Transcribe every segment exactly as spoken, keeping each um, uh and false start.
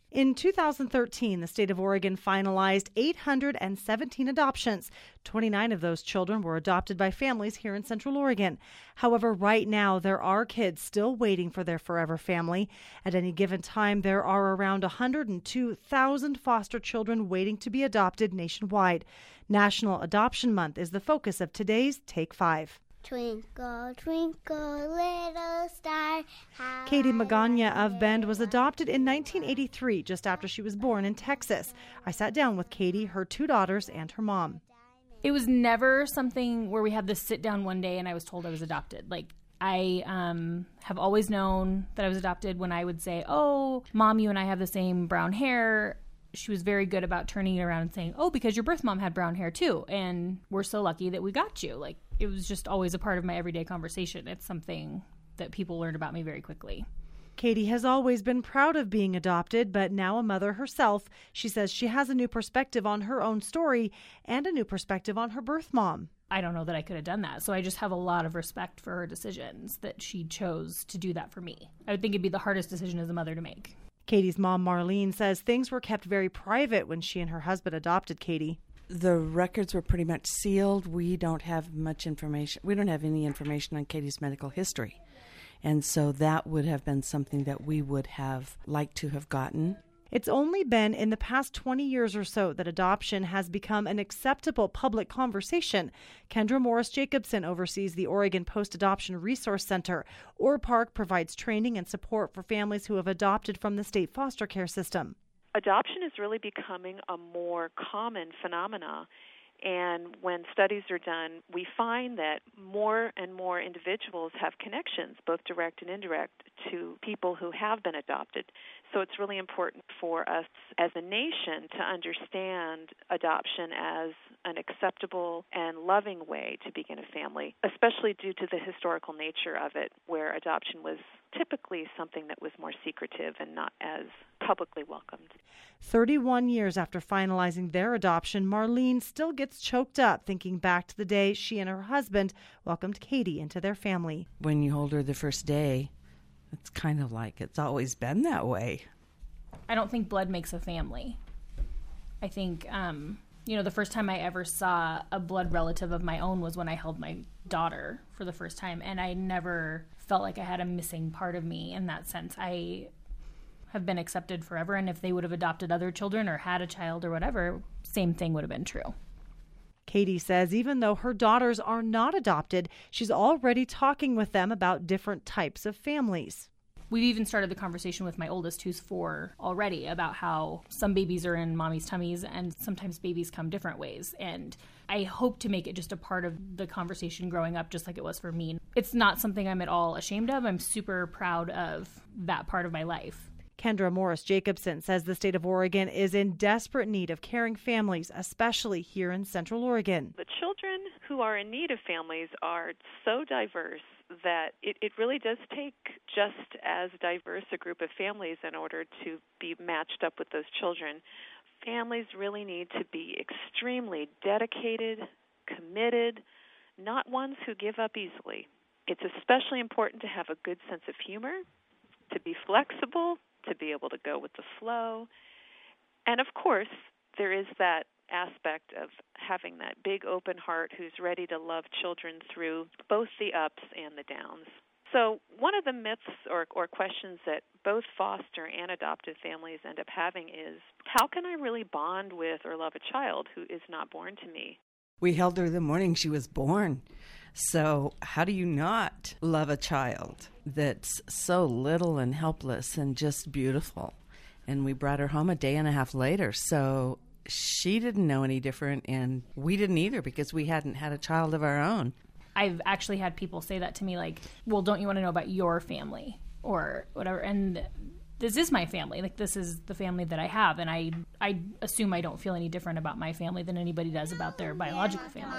In two thousand thirteen, the state of Oregon finalized eight hundred seventeen adoptions. twenty-nine of those children were adopted by families here in Central Oregon. However, right now, there are kids still waiting for their forever family. At any given time, there are around one hundred two thousand foster children waiting to be adopted nationwide. National Adoption Month is the focus of today's Take Five. Twinkle, twinkle, little star. Katie Magana of Bend was adopted in nineteen eighty-three, just after she was born in Texas. I sat down with Katie, her two daughters, and her mom. It was never something where we had this sit down one day and I was told I was adopted. Like, I um, have always known that I was adopted when I would say, oh, Mom, you and I have the same brown hair. She was very good about turning it around and saying, oh, because your birth mom had brown hair too. And we're so lucky that we got you. Like, it was just always a part of my everyday conversation. It's something that people learned about me very quickly. Katie has always been proud of being adopted, but now a mother herself. She says she has a new perspective on her own story and a new perspective on her birth mom. I don't know that I could have done that. So I just have a lot of respect for her decisions that she chose to do that for me. I would think it'd be the hardest decision as a mother to make. Katie's mom, Marlene, says things were kept very private when she and her husband adopted Katie. The records were pretty much sealed. We don't have much information. We don't have any information on Katie's medical history. And so that would have been something that we would have liked to have gotten. It's only been in the past twenty years or so that adoption has become an acceptable public conversation. Kendra Morris-Jacobson oversees the Oregon Post-Adoption Resource Center. O R Park provides training and support for families who have adopted from the state foster care system. Adoption is really becoming a more common phenomena. And when studies are done, we find that more and more individuals have connections, both direct and indirect, to people who have been adopted. So it's really important for us as a nation to understand adoption as an acceptable and loving way to begin a family, especially due to the historical nature of it, where adoption was typically something that was more secretive and not as publicly welcomed. thirty-one years after finalizing their adoption, Marlene still gets choked up thinking back to the day she and her husband welcomed Katie into their family. When you hold her the first day, it's kind of like it's always been that way. I don't think blood makes a family. I think, um, you know, the first time I ever saw a blood relative of my own was when I held my daughter for the first time, and I never felt like I had a missing part of me in that sense. I have been accepted forever, and if they would have adopted other children or had a child or whatever, same thing would have been true. Katie says even though her daughters are not adopted, she's already talking with them about different types of families. We've even started the conversation with my oldest, who's four, already, about how some babies are in mommy's tummies and sometimes babies come different ways. And I hope to make it just a part of the conversation growing up, just like it was for me. It's not something I'm at all ashamed of. I'm super proud of that part of my life. Kendra Morris-Jacobson says the state of Oregon is in desperate need of caring families, especially here in Central Oregon. The children who are in need of families are so diverse that it, it really does take just as diverse a group of families in order to be matched up with those children. Families really need to be extremely dedicated, committed, not ones who give up easily. It's especially important to have a good sense of humor, to be flexible, to be able to go with the flow. And of course, there is that aspect of having that big open heart who's ready to love children through both the ups and the downs. So one of the myths or, or questions that both foster and adoptive families end up having is, how can I really bond with or love a child who is not born to me? We held her the morning she was born. So how do you not love a child that's so little and helpless and just beautiful? And we brought her home a day and a half later. So she didn't know any different, and we didn't either because we hadn't had a child of our own. I've actually had people say that to me, like, well, don't you want to know about your family or whatever? And this is my family. Like, this is the family that I have, and I I assume I don't feel any different about my family than anybody does about their biological family.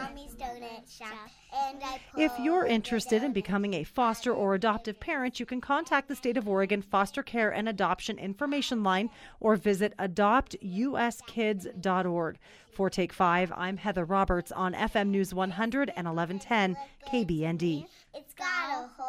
If you're interested in becoming a foster or adoptive parent, you can contact the State of Oregon Foster Care and Adoption Information Line or visit adopt u s kids dot org. For Take Five, I'm Heather Roberts on F M News one hundred and eleven ten K B N D. It's got a